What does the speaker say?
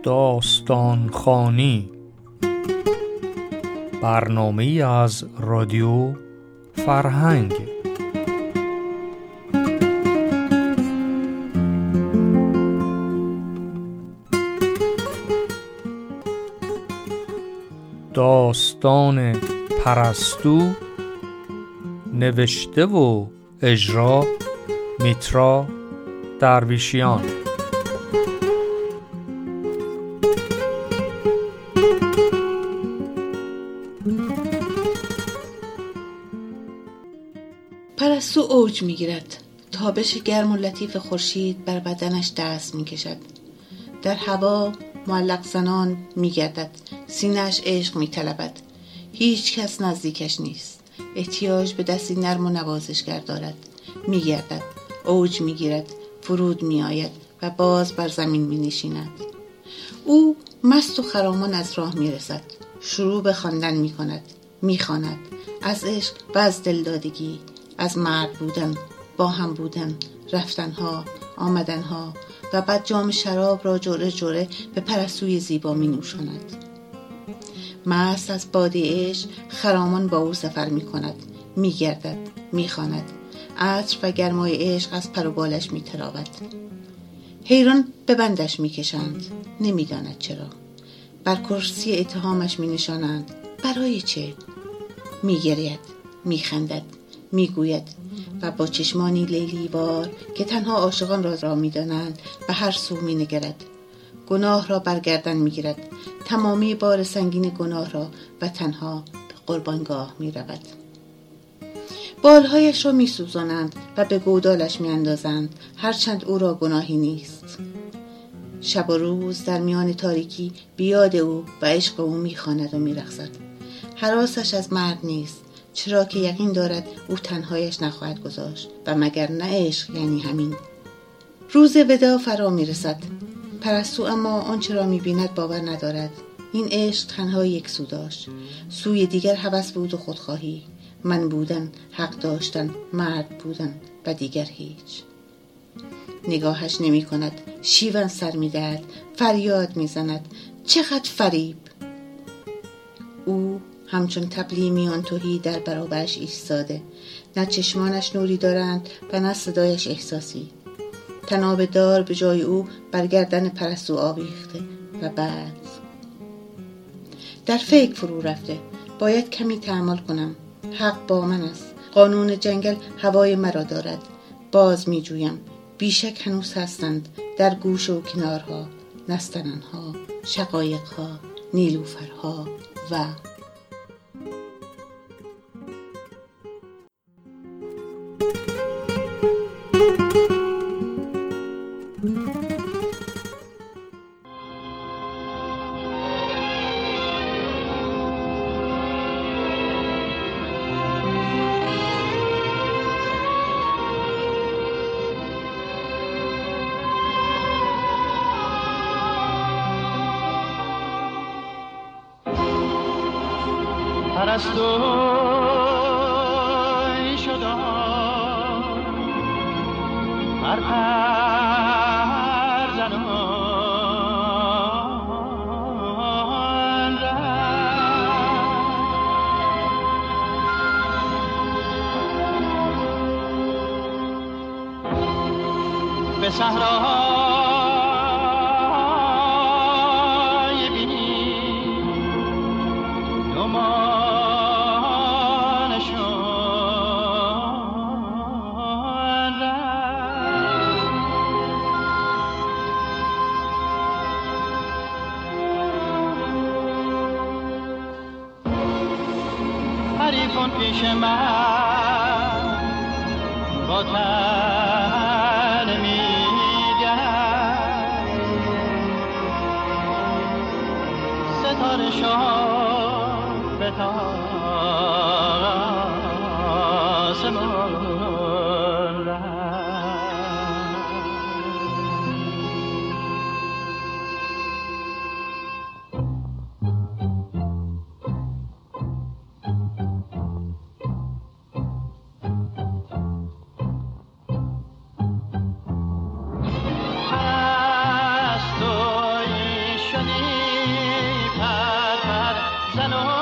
داستان خوانی، برنامه‌ای از رادیو فرهنگ. داستان پرستو، نوشته و اجرا میترا درویشیان. پرستو اوج میگیرد. تابش گرم و لطیف خورشید بر بدنش دست میکشد. در هوا معلق زنان میگردد. سینه‌اش عشق میطلبد. هیچ کس نزدیکش نیست. احتیاج به دستی نرم و نوازشگر دارد. میگردد، اوج میگیرد، فرود میآید و باز بر زمین مینشیند. او مست و خرامان از راه میرسد. شروع به خواندن میکند. میخواند از عشق و از دلدادگی، از مرد بودن، با هم بودن، رفتنها، آمدنها و بعد جام شراب را جرعه جرعه به پرستوی زیبا می نوشاند. مست از باده عشق خرامان با او سفر می کند. می گردد، می خواند. عطر و گرمای عشق از پر و بالش می تراود. حیران به بندش می کشند. نمی داند چرا. بر کرسی اتهامش می نشانند. برای چه؟ می گرید، می خندد، می گوید و با چشمانی لیلیوار که تنها عاشقان را می دانند به هر سو می نگرد. گناه را برگردن می گیرد. تمامی بار سنگین گناه را و تنها به قربانگاه می رود. بالهایش را می سوزانند و به گودالش می اندازند، هرچند او را گناهی نیست. شب و روز در میان تاریکی بیاد او و عشق او می خواند و می رقصد. هراسش از مرد نیست، چرا که یقین دارد او تنهایش نخواهد گذاشت و مگر نه عشق یعنی همین. روز وداع فرا می رسد. پرستو اما آنچه را می بیند باور ندارد. این عشق تنها یک سو داشت. سوی دیگر هوس بود و خودخواهی، من بودن، حق داشتن، مرد بودن و دیگر هیچ. نگاهش نمی کند. شیون سر می دهد. فریاد می زند چقدر فریب. او همچون طبلی میان تهی در برابرش ایستاده. نه چشمانش نوری دارند و نه صدایش احساسی. تناب دار به جای او بر گردن پرستو آویخته و بعد در فکر فرو رفته. باید کمی تأمل کنم. حق با من است. قانون جنگل هوای مرا دارد. باز می جویم. بیشک هنوز هستند در گوش و کنارها نستننها، شقایقها، نیلوفرها و پرستوی شدم هر پر زنان را به صحرای بینی حریفان پیش من با تن میگن ستاره شام به آسمان زن و